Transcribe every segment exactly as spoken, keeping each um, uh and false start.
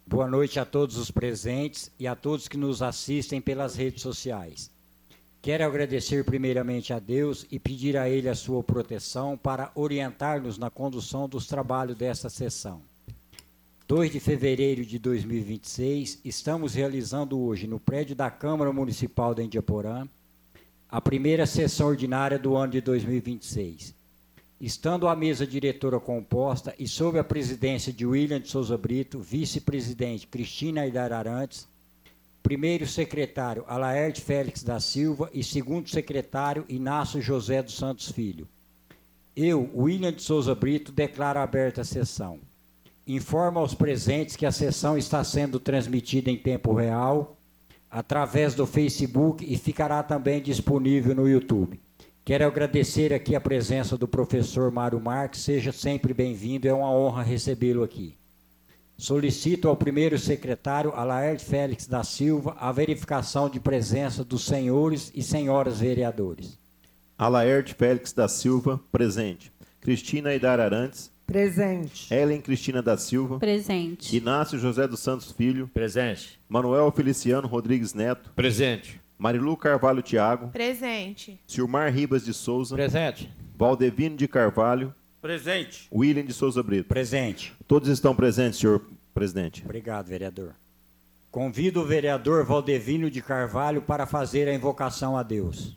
Boa noite a todos os presentes e a todos que nos assistem pelas redes sociais. Quero agradecer primeiramente a Deus e pedir a Ele a sua proteção para orientar-nos na condução dos trabalhos desta sessão. dois de fevereiro de dois mil e vinte e seis, estamos realizando hoje, no prédio da Câmara Municipal de Indiaporã, a primeira sessão ordinária do ano de dois mil e vinte e seis. Estando a mesa diretora composta e sob a presidência de William de Souza Brito, vice-presidente Cristina Aidar Arantes, primeiro secretário Alaerte Félix da Silva e segundo secretário Inácio José dos Santos Filho. Eu, William de Souza Brito, declaro aberta a sessão. Informo aos presentes que a sessão está sendo transmitida em tempo real através do Facebook e ficará também disponível no YouTube. Quero agradecer aqui a presença do professor Mário Marques, seja sempre bem-vindo, é uma honra recebê-lo aqui. Solicito ao primeiro secretário, Alaerte Félix da Silva, a verificação de presença dos senhores e senhoras vereadores. Alaerte Félix da Silva, presente. Cristina Aidar Arantes. Presente. Ellen Cristina da Silva. Presente. Inácio José dos Santos Filho. Presente. Manuel Feliciano Rodrigues Neto. Presente. Marilu Carvalho Thiago. Presente. Silmar Ribas de Souza. Presente. Valdevino de Carvalho. Presente. William de Souza Brito. Presente. Todos estão presentes, senhor presidente. Obrigado, vereador. Convido o vereador Valdevino de Carvalho para fazer a invocação a Deus.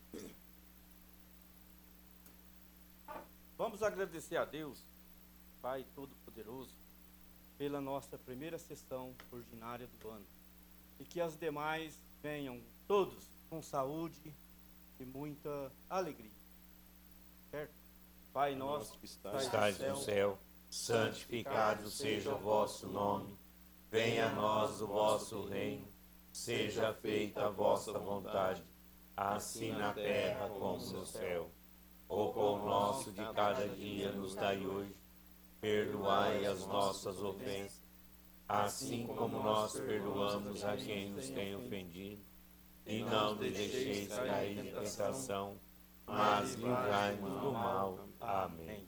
Vamos agradecer a Deus, Pai Todo-Poderoso, pela nossa primeira sessão ordinária do ano. E que as demais venham todos com saúde e muita alegria. Certo? Pai nosso que estais no céu, santificado seja o vosso nome. Venha a nós o vosso reino. Seja feita a vossa vontade, assim na terra como no céu. O pão nosso de cada dia nos dai hoje. Perdoai as nossas ofensas, assim como nós perdoamos a quem nos tem ofendido. E não nos deixeis cair em tentação, mas livrai-nos do mal. Amém.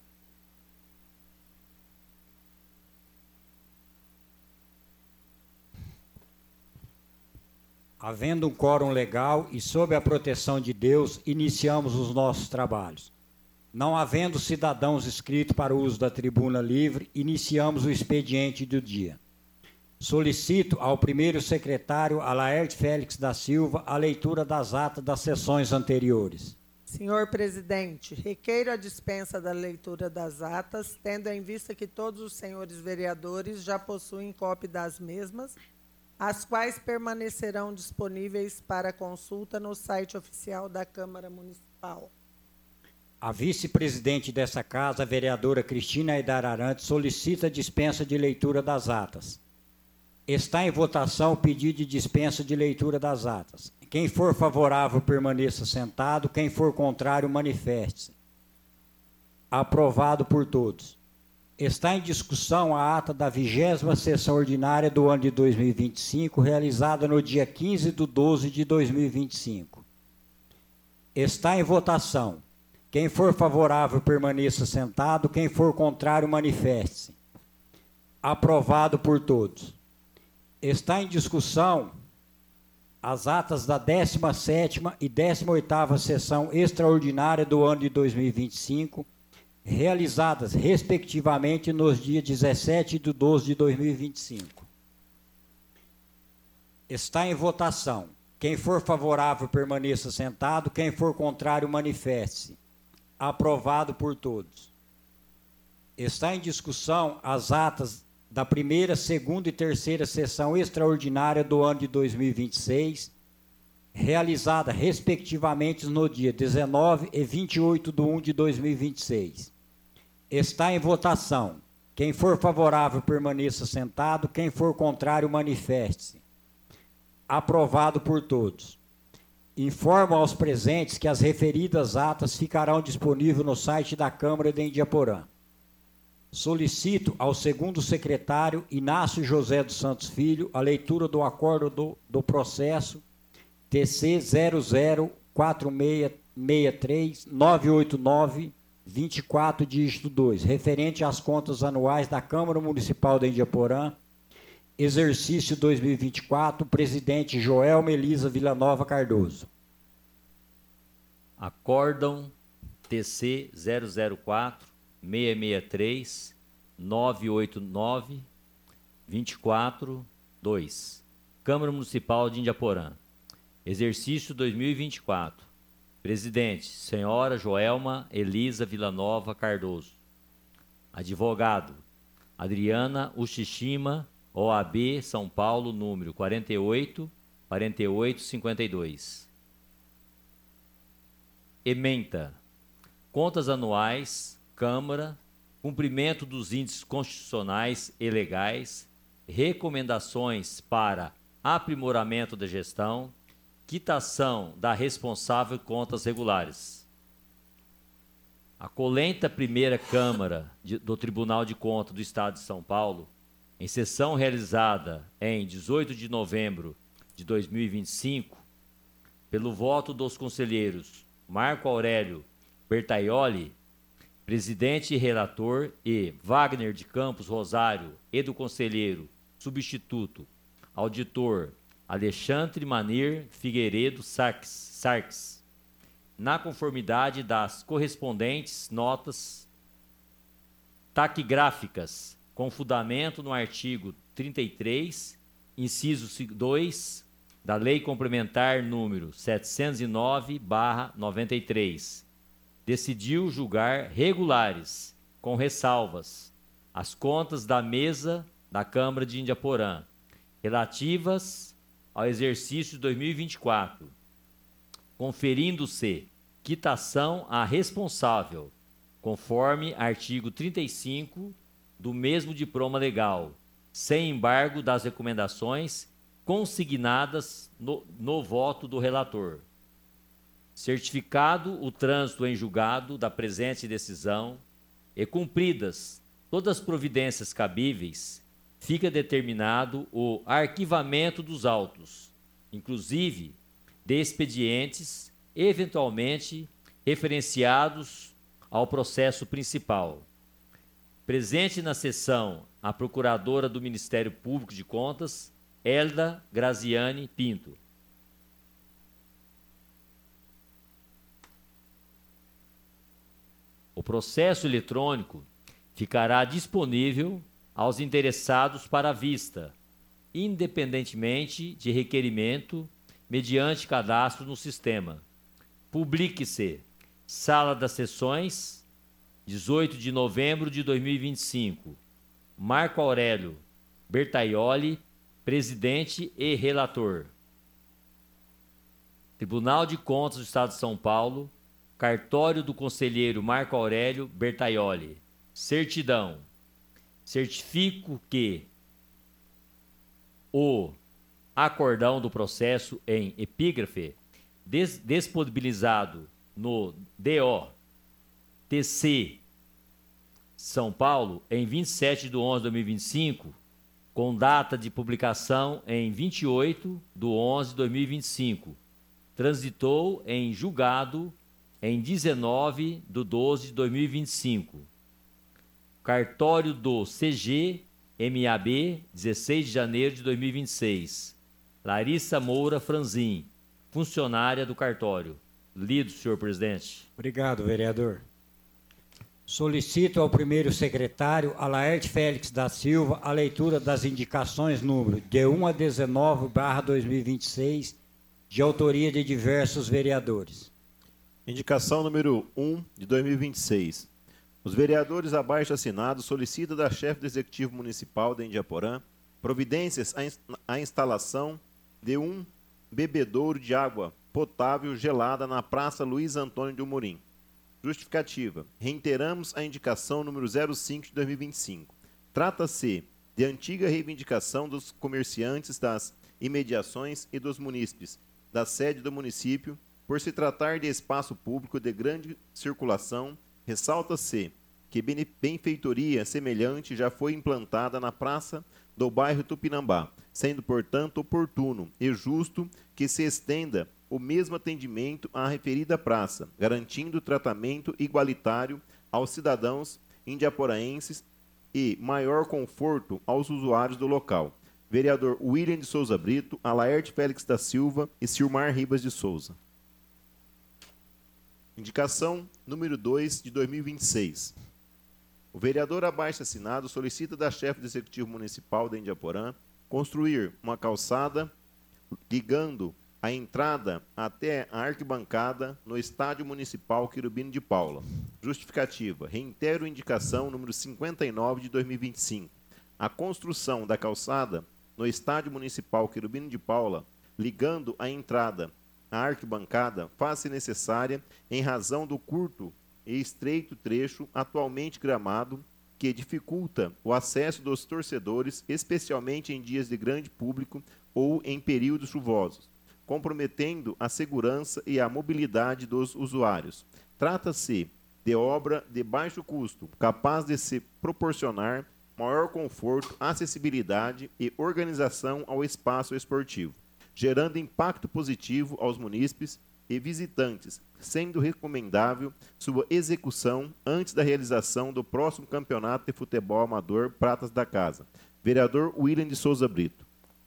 Havendo um quórum legal e sob a proteção de Deus, iniciamos os nossos trabalhos. Não havendo cidadãos inscritos para o uso da tribuna livre, iniciamos o expediente do dia. Solicito ao primeiro secretário, Alaerte Félix da Silva, a leitura das atas das sessões anteriores. Senhor presidente, requeiro a dispensa da leitura das atas, tendo em vista que todos os senhores vereadores já possuem cópia das mesmas, as quais permanecerão disponíveis para consulta no site oficial da Câmara Municipal. A vice-presidente dessa casa, a vereadora Cristina Aidar Arantes, solicita a dispensa de leitura das atas. Está em votação o pedido de dispensa de leitura das atas. Quem for favorável, permaneça sentado. Quem for contrário, manifeste-se. Aprovado por todos. Está em discussão a ata da vigésima sessão ordinária do ano de dois mil e vinte e cinco, realizada no dia quinze de doze de dois mil e vinte e cinco. Está em votação. Quem for favorável, permaneça sentado. Quem for contrário, manifeste-se. Aprovado por todos. Está em discussão as atas da décima sétima e décima oitava sessão extraordinária do ano de dois mil e vinte e cinco, realizadas, respectivamente, nos dias dezessete de doze de dois mil e vinte e cinco. Está em votação. Quem for favorável, permaneça sentado. Quem for contrário, manifeste-se. Aprovado por todos. Está em discussão as atas da primeira, segunda e terceira sessão extraordinária do ano de dois mil e vinte e seis, realizada, respectivamente, no dia dezenove e vinte e oito de um de dois mil e vinte e seis. Está em votação. Quem for favorável, permaneça sentado. Quem for contrário, manifeste-se. Aprovado por todos. Informo aos presentes que as referidas atas ficarão disponíveis no site da Câmara de Indiaporã. Solicito ao segundo secretário, Inácio José dos Santos Filho, a leitura do acordo do, do processo T C zero zero quatro seis seis três nove oito nove vinte e quatro, dígito dois, referente às contas anuais da Câmara Municipal de Indiaporã exercício dois mil e vinte e quatro, presidente Joelma Elisa Villanova Cardoso. Acórdão T C zero zero quatro, seis seis três, nove oito nove, dois quatro dois. Câmara Municipal de Indiaporã. Exercício dois mil e vinte e quatro. Presidente, senhora Joelma Elisa Villanova Cardoso. Advogado, Adriana Ushishima, O A B São Paulo, número quarenta e oito, quarenta e oito cinquenta e dois. Ementa. Contas anuais, Câmara, cumprimento dos índices constitucionais e legais, recomendações para aprimoramento da gestão, quitação da responsável contas regulares. A colenta primeira Câmara de, do Tribunal de Contas do Estado de São Paulo, em sessão realizada em dezoito de novembro de dois mil e vinte e cinco, pelo voto dos conselheiros Marco Aurélio Bertaioli, presidente e relator, e Wagner de Campos Rosário, e do conselheiro substituto, auditor Alexandre Manir Figueiredo Sarques, Sarques, na conformidade das correspondentes notas taquigráficas, com fundamento no artigo trinta e três, inciso dois, da Lei Complementar número setecentos e nove barra noventa e três, decidiu julgar regulares, com ressalvas, as contas da mesa da Câmara de Indiaporã, relativas ao exercício de dois mil e vinte e quatro, conferindo-se quitação à responsável, conforme artigo trinta e cinco do mesmo diploma legal, sem embargo das recomendações consignadas no, no voto do relator. Certificado o trânsito em julgado da presente decisão e cumpridas todas as providências cabíveis, fica determinado o arquivamento dos autos, inclusive de expedientes eventualmente referenciados ao processo principal. Presente na sessão a Procuradora do Ministério Público de Contas, Elda Graziani Pinto. O processo eletrônico ficará disponível aos interessados para vista, independentemente de requerimento, mediante cadastro no sistema. Publique-se. Sala das Sessões, dezoito de novembro de dois mil e vinte e cinco. Marco Aurélio Bertaioli, presidente e relator. Tribunal de Contas do Estado de São Paulo, cartório do conselheiro Marco Aurélio Bertaioli. Certidão. Certifico que o acordão do processo em epígrafe des disponibilizado no D O T C São Paulo em vinte e sete de onze de dois mil e vinte e cinco, com data de publicação em vinte e oito de onze de dois mil e vinte e cinco, transitou em julgado em dezenove de doze de dois mil e vinte e cinco. Cartório do C G M A B, dezesseis de janeiro de dois mil e vinte e seis. Larissa Moura Franzin, funcionária do cartório. Lido, senhor presidente. Obrigado, vereador. Solicito ao primeiro secretário, Alaerte Félix da Silva, a leitura das indicações número de um a dezenove barra dois mil e vinte e seis, de autoria de diversos vereadores. Indicação número um de dois mil e vinte e seis. Os vereadores abaixo assinados solicitam da chefe do Executivo Municipal de Indiaporã providências à instalação de um bebedouro de água potável gelada na Praça Luiz Antônio de Amorim. Justificativa. Reiteramos a indicação número zero cinco de dois mil e vinte e cinco. Trata-se de antiga reivindicação dos comerciantes das imediações e dos munícipes da sede do município, por se tratar de espaço público de grande circulação. Ressalta-se que benfeitoria semelhante já foi implantada na praça do bairro Tupinambá, sendo, portanto, oportuno e justo que se estenda o mesmo atendimento à referida praça, garantindo tratamento igualitário aos cidadãos indiaporaenses e maior conforto aos usuários do local. vereador William de Souza Brito, Alaerte Félix da Silva e Silmar Ribas de Souza. Indicação número dois de dois mil e vinte e seis. O vereador abaixo assinado solicita da chefe do Executivo Municipal de Indiaporã construir uma calçada ligando a entrada até a arquibancada no Estádio Municipal Querubino de Paula. Justificativa. Reitero indicação número cinquenta e nove de dois mil e vinte e cinco. A construção da calçada no Estádio Municipal Querubino de Paula, ligando a entrada à arquibancada, faz-se necessária em razão do curto e estreito trecho atualmente gramado que dificulta o acesso dos torcedores, especialmente em dias de grande público ou em períodos chuvosos, comprometendo a segurança e a mobilidade dos usuários. Trata-se de obra de baixo custo, capaz de se proporcionar maior conforto, acessibilidade e organização ao espaço esportivo, gerando impacto positivo aos munícipes e visitantes, sendo recomendável sua execução antes da realização do próximo Campeonato de Futebol Amador Pratas da Casa. Vereador William de Souza Brito.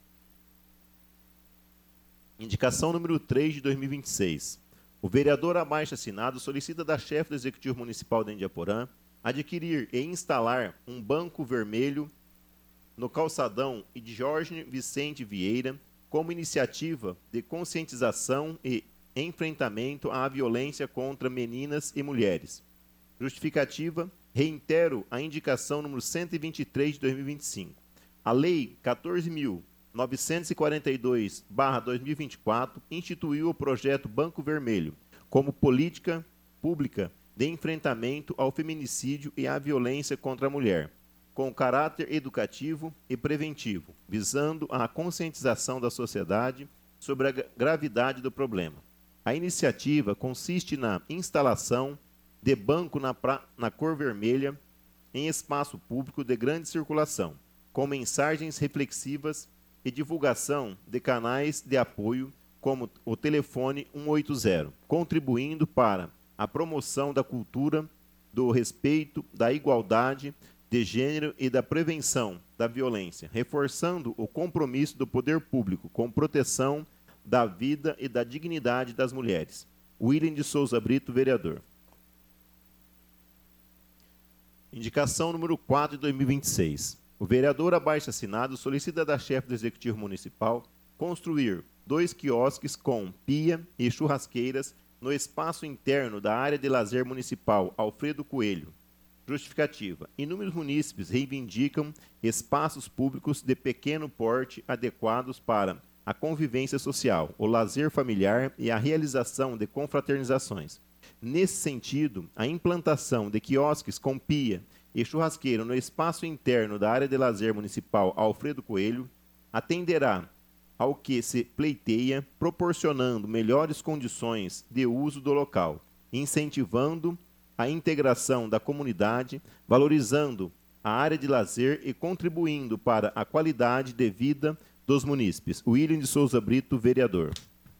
Indicação número três de dois mil e vinte e seis. O vereador abaixo assinado solicita da chefe do Executivo Municipal de Indiaporã adquirir e instalar um banco vermelho no calçadão e de Jorge Vicente Vieira como iniciativa de conscientização e enfrentamento à violência contra meninas e mulheres. Justificativa. Reitero a indicação número cento e vinte e três de dois mil e vinte e cinco. A Lei quatorze mil novecentos e quarenta e dois barra dois mil e vinte e quatro instituiu o projeto Banco Vermelho como política pública de enfrentamento ao feminicídio e à violência contra a mulher, com caráter educativo e preventivo, visando a conscientização da sociedade sobre a gravidade do problema. A iniciativa consiste na instalação de banco na, pra, na cor vermelha em espaço público de grande circulação, com mensagens reflexivas e divulgação de canais de apoio, como o telefone cento e oitenta, contribuindo para a promoção da cultura, do respeito, da igualdade de gênero e da prevenção da violência, reforçando o compromisso do poder público com proteção da vida e da dignidade das mulheres. William de Souza Brito, vereador. Indicação número quatro de dois mil e vinte e seis. O vereador abaixo assinado solicita da chefe do Executivo Municipal construir dois quiosques com pia e churrasqueiras no espaço interno da área de lazer municipal Alfredo Coelho. Justificativa. Inúmeros munícipes reivindicam espaços públicos de pequeno porte adequados para a convivência social, o lazer familiar e a realização de confraternizações. Nesse sentido, a implantação de quiosques com pia e churrasqueiro no espaço interno da área de lazer municipal Alfredo Coelho atenderá ao que se pleiteia, proporcionando melhores condições de uso do local, incentivando a integração da comunidade, valorizando a área de lazer e contribuindo para a qualidade de vida dos munícipes. William de Souza Brito, vereador.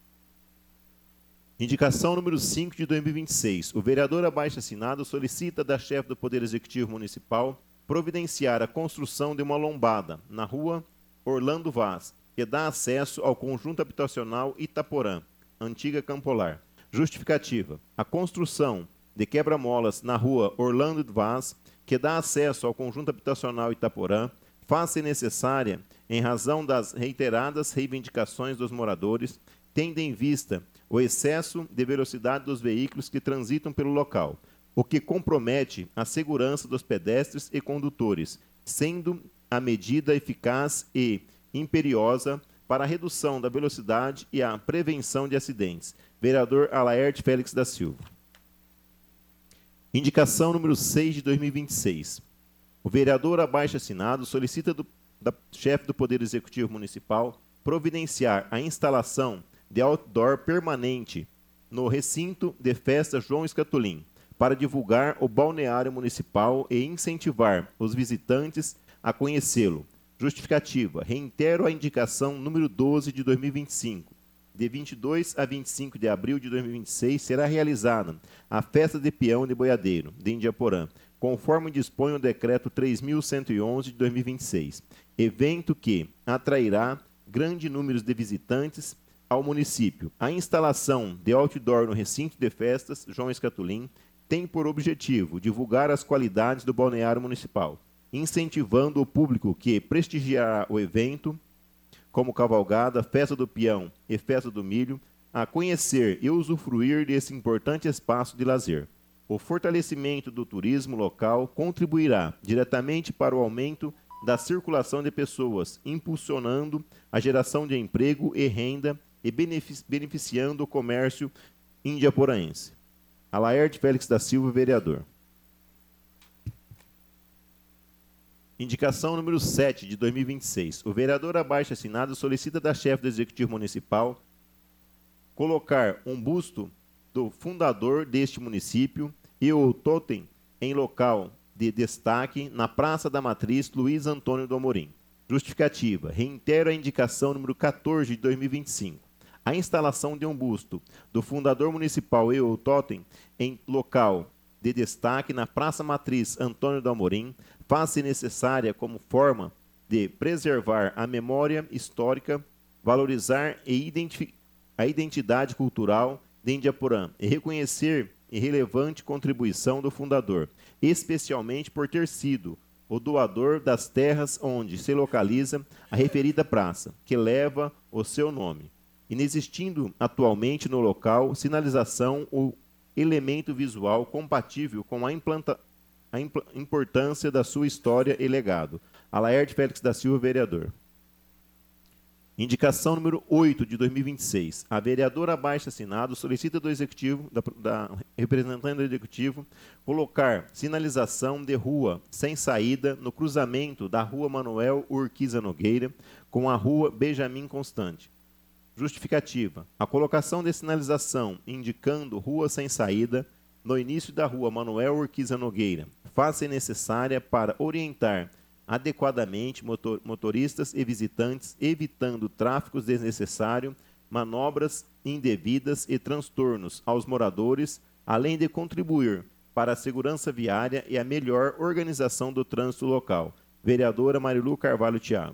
Indicação número cinco de dois mil e vinte e seis. O vereador abaixo assinado solicita da chefe do Poder Executivo Municipal providenciar a construção de uma lombada na rua Orlando Vaz, que dá acesso ao conjunto habitacional Itaporã, antiga Campolar. Justificativa. A construção de quebra-molas na rua Orlando Vaz, que dá acesso ao conjunto habitacional Itaporã, faz-se necessária em razão das reiteradas reivindicações dos moradores, tendo em vista o excesso de velocidade dos veículos que transitam pelo local, o que compromete a segurança dos pedestres e condutores, sendo a medida eficaz e imperiosa para a redução da velocidade e a prevenção de acidentes. Vereador Alaerte Félix da Silva. Indicação número seis de dois mil e vinte e seis. O vereador abaixo assinado solicita do, da chefe do Poder Executivo Municipal providenciar a instalação de outdoor permanente no recinto de festa João Escatolin, para divulgar o balneário municipal e incentivar os visitantes a conhecê-lo. Justificativa. Reitero a indicação número doze de dois mil e vinte e cinco. De vinte e dois a vinte e cinco de abril de dois mil e vinte e seis será realizada a Festa de Peão de Boiadeiro, de Indiaporã, conforme dispõe o decreto três mil cento e onze de dois mil e vinte e seis, evento que atrairá grande número de visitantes ao município. A instalação de outdoor no recinto de festas João Escatulin tem por objetivo divulgar as qualidades do balneário municipal, incentivando o público que prestigiará o evento, como cavalgada, festa do peão e festa do milho, a conhecer e usufruir desse importante espaço de lazer. O fortalecimento do turismo local contribuirá diretamente para o aumento da circulação de pessoas, impulsionando a geração de emprego e renda e beneficiando o comércio indiaporaense. Alaerte Félix da Silva, vereador. Indicação número sete, de dois mil e vinte e seis. O vereador abaixo assinado solicita da chefe do Executivo Municipal colocar um busto do fundador deste município e o totem em local de destaque na Praça da Matriz Luiz Antônio do Amorim. Justificativa. Reitero a indicação número quatorze, de dois mil e vinte e cinco. A instalação de um busto do fundador municipal e o totem em local de destaque na Praça Matriz Antônio do Amorim faz-se necessária como forma de preservar a memória histórica, valorizar e identificar a identidade cultural de Indiaporã e reconhecer a relevante contribuição do fundador, especialmente por ter sido o doador das terras onde se localiza a referida praça, que leva o seu nome. Inexistindo atualmente no local sinalização ou elemento visual compatível com a, implanta, a impl, importância da sua história e legado. Alaerte Félix da Silva, vereador. Indicação número oito, de dois mil e vinte e seis. A vereadora abaixo assinado solicita do executivo, da, da representante do executivo, colocar sinalização de rua sem saída no cruzamento da rua Manuel Urquiza Nogueira com a rua Benjamin Constante. Justificativa. A colocação de sinalização indicando rua sem saída no início da rua Manuel Urquiza Nogueira faz-se necessária para orientar adequadamente motor, motoristas e visitantes, evitando tráfegos desnecessários, manobras indevidas e transtornos aos moradores, além de contribuir para a segurança viária e a melhor organização do trânsito local. Vereadora Marilu Carvalho Thiago.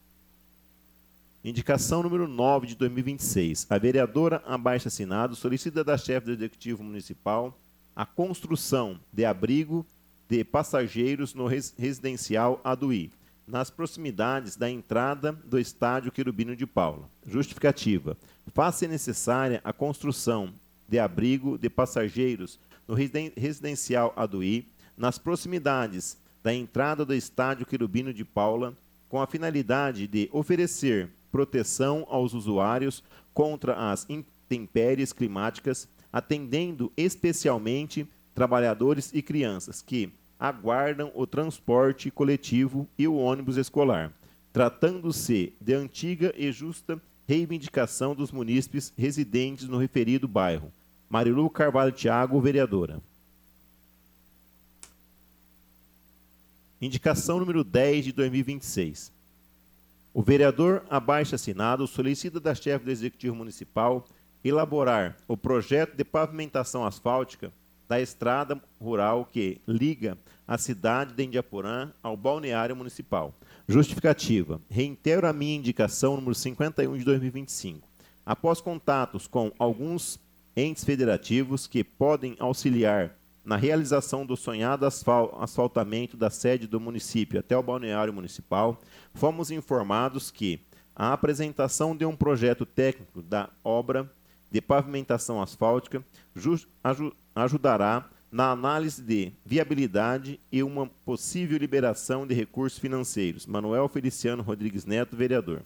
Indicação número nove, de dois mil e vinte e seis. A vereadora abaixo assinado solicita da chefe do Executivo Municipal a construção de abrigo de passageiros no residencial Aduí, nas proximidades da entrada do estádio Querubino de Paula. Justificativa. Faz-se necessária a construção de abrigo de passageiros no residencial Aduí, nas proximidades da entrada do estádio Querubino de Paula, com a finalidade de oferecer proteção aos usuários contra as intempéries climáticas, atendendo especialmente trabalhadores e crianças que aguardam o transporte coletivo e o ônibus escolar, tratando-se de antiga e justa reivindicação dos munícipes residentes no referido bairro. Marilu Carvalho Thiago, vereadora. Indicação número dez, de dois mil e vinte e seis. O vereador abaixo assinado solicita da chefe do Executivo Municipal elaborar o projeto de pavimentação asfáltica da estrada rural que liga a cidade de Indiaporã ao balneário municipal. Justificativa. Reitero a minha indicação número cinquenta e um de dois mil e vinte e cinco. Após contatos com alguns entes federativos que podem auxiliar na realização do sonhado asfal- asfaltamento da sede do município até o balneário municipal, fomos informados que a apresentação de um projeto técnico da obra de pavimentação asfáltica ju- aju- ajudará na análise de viabilidade e uma possível liberação de recursos financeiros. Manuel Feliciano Rodrigues Neto, vereador.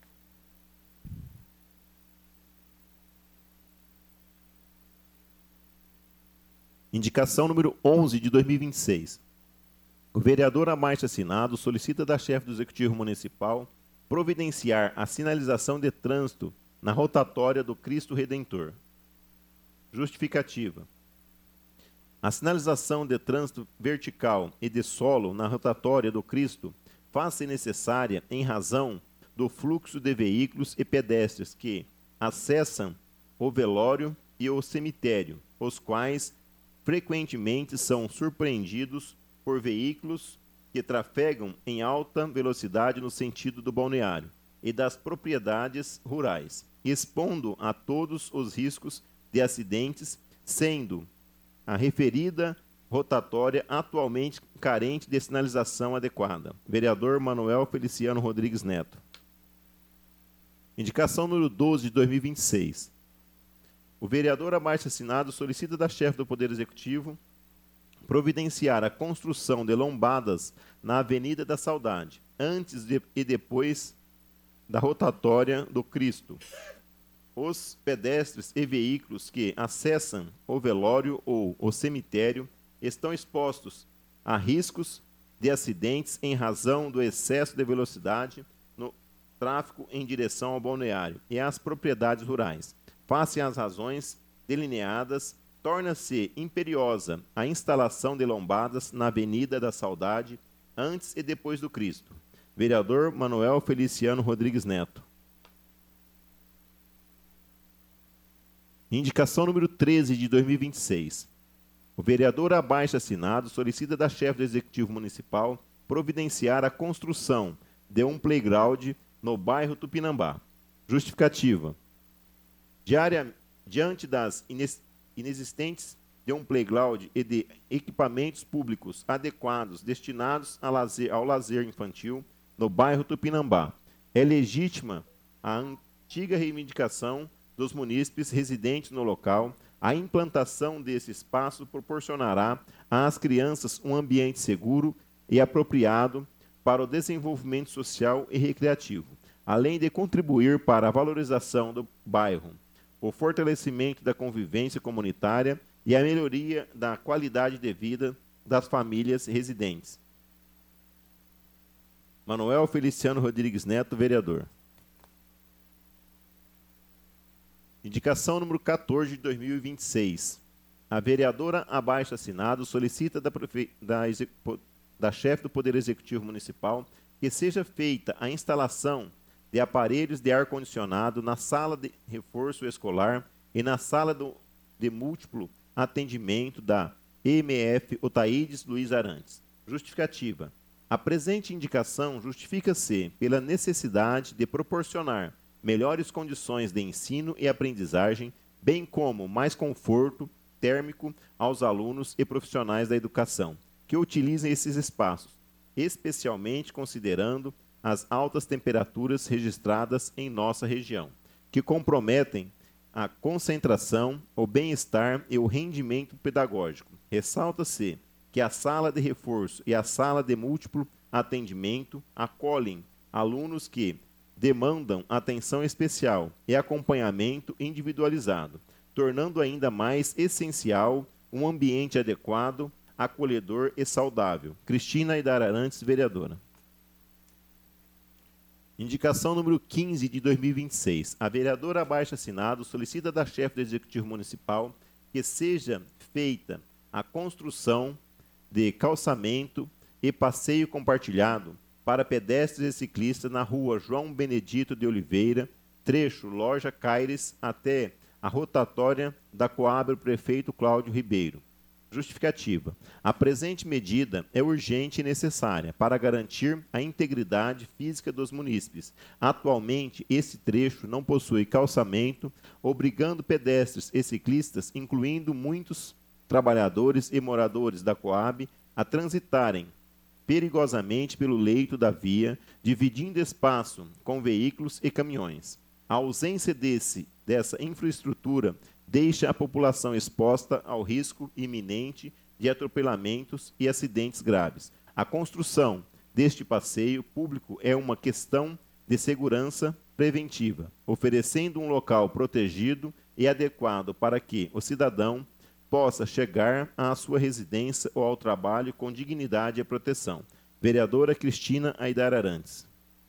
Indicação número onze, de dois mil e vinte e seis. O vereador abaixo assinado solicita da chefe do Executivo Municipal providenciar a sinalização de trânsito na rotatória do Cristo Redentor. Justificativa. A sinalização de trânsito vertical e de solo na rotatória do Cristo faz-se necessária em razão do fluxo de veículos e pedestres que acessam o velório e o cemitério, os quais frequentemente são surpreendidos por veículos que trafegam em alta velocidade no sentido do balneário e das propriedades rurais, expondo a todos os riscos de acidentes, sendo a referida rotatória atualmente carente de sinalização adequada. Vereador Manuel Feliciano Rodrigues Neto. Indicação número doze de dois mil e vinte e seis. O vereador abaixo assinado solicita da chefe do Poder Executivo providenciar a construção de lombadas na Avenida da Saudade, antes de, e depois da rotatória do Cristo. Os pedestres e veículos que acessam o velório ou o cemitério estão expostos a riscos de acidentes em razão do excesso de velocidade no tráfego em direção ao balneário e às propriedades rurais. Face às razões delineadas, torna-se imperiosa a instalação de lombadas na Avenida da Saudade, antes e depois do Cristo. Vereador Manuel Feliciano Rodrigues Neto. Indicação número treze de dois mil e vinte e seis. O vereador abaixo assinado solicita da chefe do Executivo Municipal providenciar a construção de um playground no bairro Tupinambá. Justificativa. Diária, diante das ines, inexistentes de um playground e de equipamentos públicos adequados destinados a lazer, ao lazer infantil no bairro Tupinambá, é legítima a antiga reivindicação dos munícipes residentes no local. A implantação desse espaço proporcionará às crianças um ambiente seguro e apropriado para o desenvolvimento social e recreativo, além de contribuir para a valorização do bairro, o fortalecimento da convivência comunitária e a melhoria da qualidade de vida das famílias residentes. Manuel Feliciano Rodrigues Neto, vereador. Indicação número quatorze de dois mil e vinte e seis. A vereadora abaixo assinado solicita da, da, da chefe do Poder Executivo Municipal que seja feita a instalação de aparelhos de ar-condicionado na sala de reforço escolar e na sala do, de múltiplo atendimento da E M F Otaídes Luiz Arantes. Justificativa. A presente indicação justifica-se pela necessidade de proporcionar melhores condições de ensino e aprendizagem, bem como mais conforto térmico aos alunos e profissionais da educação que utilizem esses espaços, especialmente considerando as altas temperaturas registradas em nossa região, que comprometem a concentração, o bem-estar e o rendimento pedagógico. Ressalta-se que a sala de reforço e a sala de múltiplo atendimento acolhem alunos que demandam atenção especial e acompanhamento individualizado, tornando ainda mais essencial um ambiente adequado, acolhedor e saudável. Cristina Aidar Arantes, vereadora. Indicação número quinze de dois mil e vinte e seis. A vereadora abaixo assinado solicita da chefe do Executivo Municipal que seja feita a construção de calçamento e passeio compartilhado para pedestres e ciclistas na rua João Benedito de Oliveira, trecho Loja Caires, até a rotatória da Coab Prefeito Cláudio Ribeiro. Justificativa. A presente medida é urgente e necessária para garantir a integridade física dos munícipes. Atualmente, esse trecho não possui calçamento, obrigando pedestres e ciclistas, incluindo muitos trabalhadores e moradores da Coab, a transitarem perigosamente pelo leito da via, dividindo espaço com veículos e caminhões. A ausência desse, dessa infraestrutura deixa a população exposta ao risco iminente de atropelamentos e acidentes graves. A construção deste passeio público é uma questão de segurança preventiva, oferecendo um local protegido e adequado para que o cidadão possa chegar à sua residência ou ao trabalho com dignidade e proteção. Vereadora Cristina Aidar Arantes.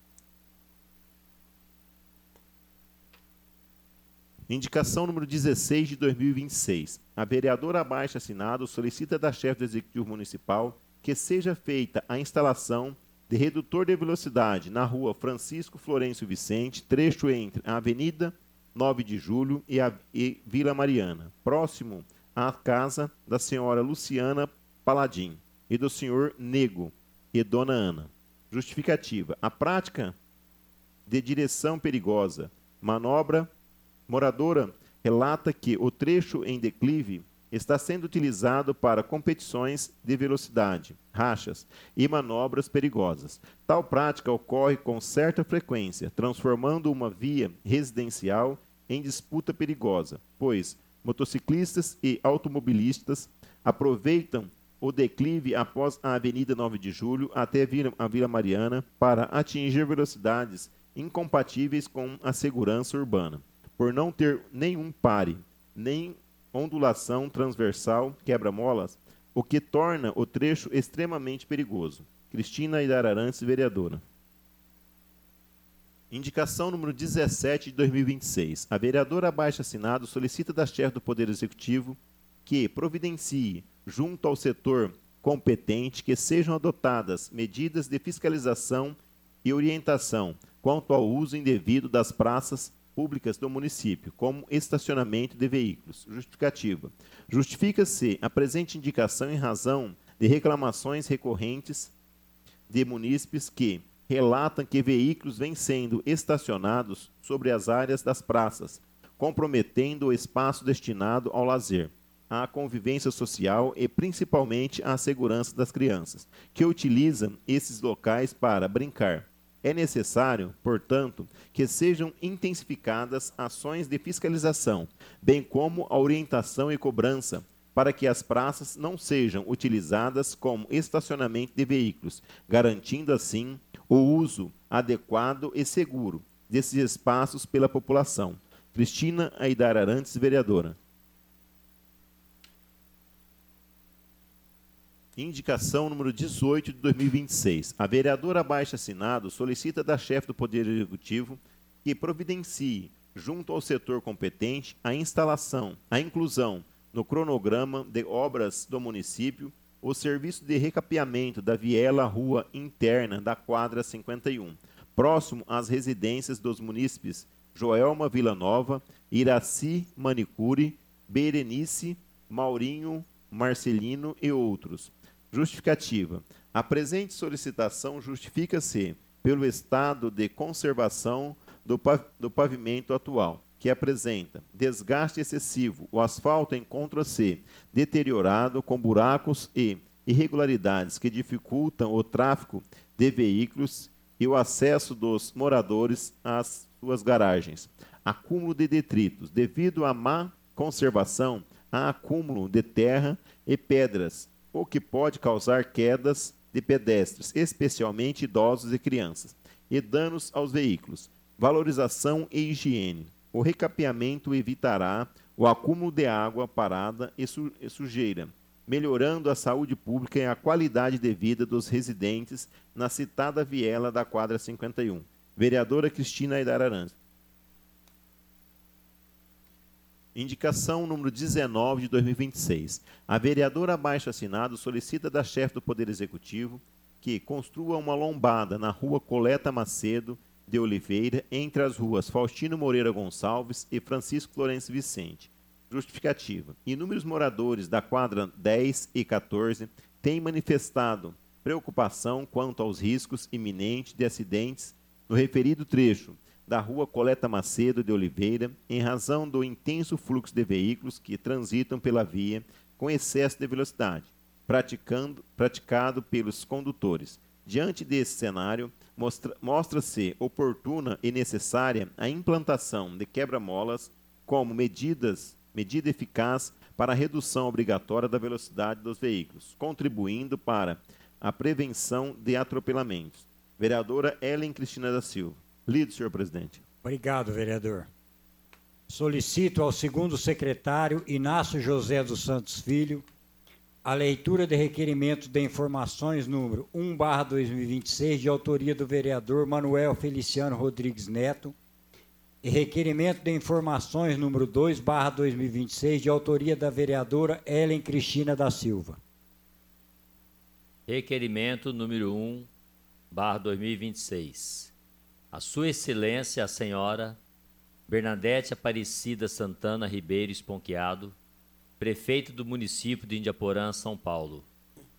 Indicação número dezesseis de dois mil e vinte e seis. A vereadora abaixo assinado solicita da chefe do Executivo Municipal que seja feita a instalação de redutor de velocidade na rua Francisco Florencio Vicente, trecho entre a Avenida nove de Julho e a e Vila Mariana, próximo à casa da senhora Luciana Paladim, e do senhor Nego e dona Ana. Justificativa. A prática de direção perigosa, manobra, moradora relata que o trecho em declive está sendo utilizado para competições de velocidade, rachas e manobras perigosas. Tal prática ocorre com certa frequência, transformando uma via residencial em disputa perigosa, pois motociclistas e automobilistas aproveitam o declive após a Avenida nove de Julho até a Vila Mariana para atingir velocidades incompatíveis com a segurança urbana, por não ter nenhum pare, nem ondulação transversal quebra-molas, o que torna o trecho extremamente perigoso. Cristina Aidar Arantes, vereadora. Indicação número dezessete de dois mil e vinte e seis. A vereadora abaixo-assinado solicita da chefe do Poder Executivo que providencie, junto ao setor competente, que sejam adotadas medidas de fiscalização e orientação quanto ao uso indevido das praças públicas do município, como estacionamento de veículos. Justificativa. Justifica-se a presente indicação em razão de reclamações recorrentes de munícipes que relatam que veículos vêm sendo estacionados sobre as áreas das praças, comprometendo o espaço destinado ao lazer, à convivência social e principalmente à segurança das crianças, que utilizam esses locais para brincar. É necessário, portanto, que sejam intensificadas ações de fiscalização, bem como a orientação e cobrança, para que as praças não sejam utilizadas como estacionamento de veículos, garantindo assim o uso adequado e seguro desses espaços pela população. Cristina Aidar Arantes, vereadora. Indicação número dezoito de dois mil e vinte e seis. A vereadora abaixo-assinado solicita da chefe do Poder Executivo que providencie, junto ao setor competente, a instalação, a inclusão no cronograma de obras do município, o serviço de recapeamento da viela rua interna da quadra cinquenta e um, próximo às residências dos munícipes Joelma Vila Nova, Iraci Manicure, Berenice, Maurinho, Marcelino e outros. Justificativa. A presente solicitação justifica-se pelo estado de conservação do, pav do pavimento atual, que apresenta desgaste excessivo. O asfalto encontra-se deteriorado com buracos e irregularidades que dificultam o tráfego de veículos e o acesso dos moradores às suas garagens. Acúmulo de detritos. Devido à má conservação, há acúmulo de terra e pedras, o que pode causar quedas de pedestres, especialmente idosos e crianças, e danos aos veículos. Valorização e higiene. O recapeamento evitará o acúmulo de água parada e, su e sujeira, melhorando a saúde pública e a qualidade de vida dos residentes na citada viela da quadra cinquenta e um. Vereadora Cristina Aidar Arantes. Indicação número dezenove de dois mil e vinte e seis. A vereadora abaixo-assinado solicita da chefe do Poder Executivo que construa uma lombada na rua Coleta Macedo de Oliveira, entre as ruas Faustino Moreira Gonçalves e Francisco Florencio Vicente. Justificativa. Inúmeros moradores da quadra dez e quatorze têm manifestado preocupação quanto aos riscos iminentes de acidentes no referido trecho da rua Coleta Macedo de Oliveira, em razão do intenso fluxo de veículos que transitam pela via com excesso de velocidade, praticando, praticado pelos condutores. Diante desse cenário, mostra, mostra-se oportuna e necessária a implantação de quebra-molas como medidas, medida eficaz para a redução obrigatória da velocidade dos veículos, contribuindo para a prevenção de atropelamentos. Vereadora Ellen Cristina da Silva. Lido, senhor presidente. Obrigado, vereador. Solicito ao segundo secretário Inácio José dos Santos Filho a leitura de requerimento de informações número um barra dois mil e vinte e seis, de autoria do vereador Manuel Feliciano Rodrigues Neto, e requerimento de informações número dois barra dois mil e vinte e seis, de autoria da vereadora Ellen Cristina da Silva. Requerimento número um barra dois mil e vinte e seis. A Sua Excelência, a Senhora Bernadette Aparecida Santana Ribeiro Esponqueado, prefeito do município de Indiaporã, São Paulo,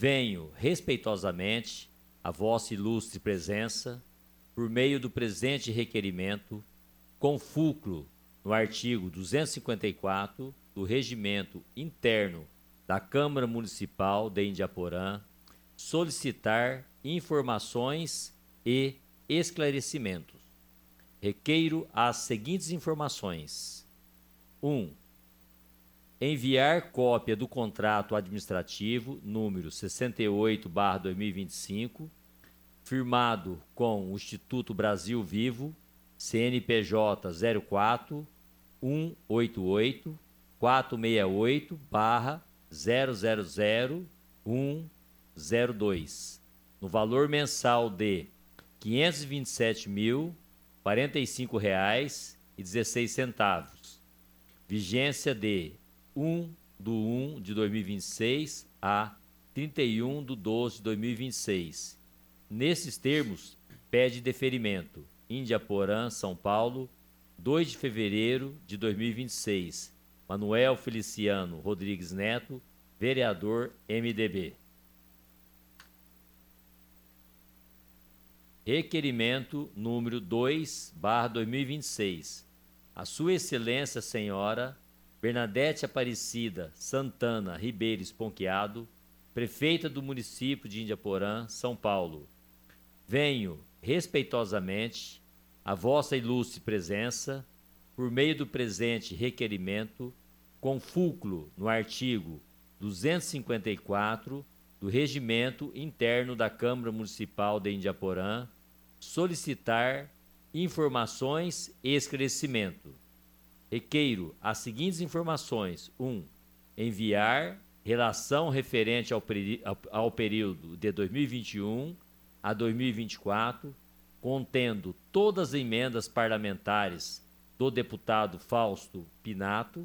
venho respeitosamente a vossa ilustre presença, por meio do presente requerimento, com fulcro no artigo duzentos e cinquenta e quatro do Regimento Interno da Câmara Municipal de Indiaporã, solicitar informações e esclarecimentos. Requeiro as seguintes informações. um. Enviar cópia do contrato administrativo número sessenta e oito barra dois mil e vinte e cinco, firmado com o Instituto Brasil Vivo, C N P J zero quatro um oito oito quatro seis oito barra zero zero zero um zero dois, no valor mensal de quinhentos e vinte e sete mil, quarenta e cinco reais e dezesseis centavos. Vigência de um de um de dois mil e vinte e seis a trinta e um de doze de dois mil e vinte e seis. Nesses termos, pede deferimento. Indiaporã, São Paulo, dois de fevereiro de dois mil e vinte e seis. Manuel Feliciano Rodrigues Neto, vereador M D B. Requerimento número dois barra dois mil e vinte e seis. A Sua Excelência Senhora Bernadette Aparecida Santana Ribeiro Esponquiado, prefeita do município de Indiaporã, São Paulo, venho respeitosamente a vossa ilustre presença, por meio do presente requerimento, com fulcro no artigo duzentos e cinquenta e quatro do Regimento Interno da Câmara Municipal de Indiaporã, solicitar informações e esclarecimento. Requeiro as seguintes informações. um. Enviar relação referente ao, peri ao, ao período de dois mil e vinte e um a dois mil e vinte e quatro, contendo todas as emendas parlamentares do deputado Fausto Pinato,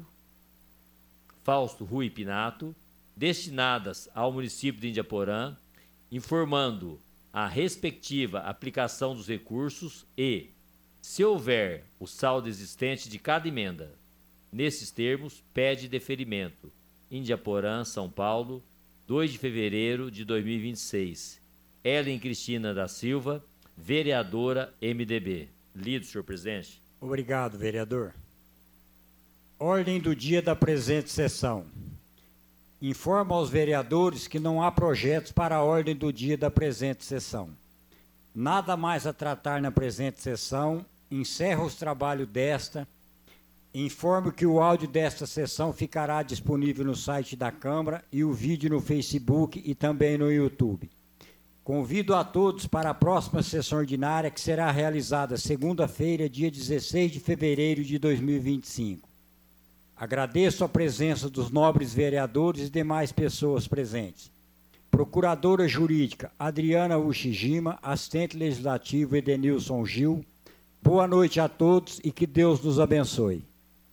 Fausto Rui Pinato, destinadas ao município de Indiaporã, informando a respectiva aplicação dos recursos e, se houver o saldo existente de cada emenda. Nesses termos, pede deferimento. Indiaporã, São Paulo, dois de fevereiro de dois mil e vinte e seis. Ellen Cristina da Silva, vereadora M D B. Lido, senhor presidente. Obrigado, vereador. Ordem do dia da presente sessão. Informa aos vereadores que não há projetos para a ordem do dia da presente sessão. Nada mais a tratar na presente sessão. Encerra os trabalhos desta. Informo que o áudio desta sessão ficará disponível no site da Câmara e o vídeo no Facebook e também no YouTube. Convido a todos para a próxima sessão ordinária, que será realizada segunda-feira, dia dezesseis de fevereiro de dois mil e vinte e cinco. Agradeço a presença dos nobres vereadores e demais pessoas presentes. Procuradora Jurídica Adriana Ushijima, assistente legislativo Edenilson Gil. Boa noite a todos e que Deus nos abençoe.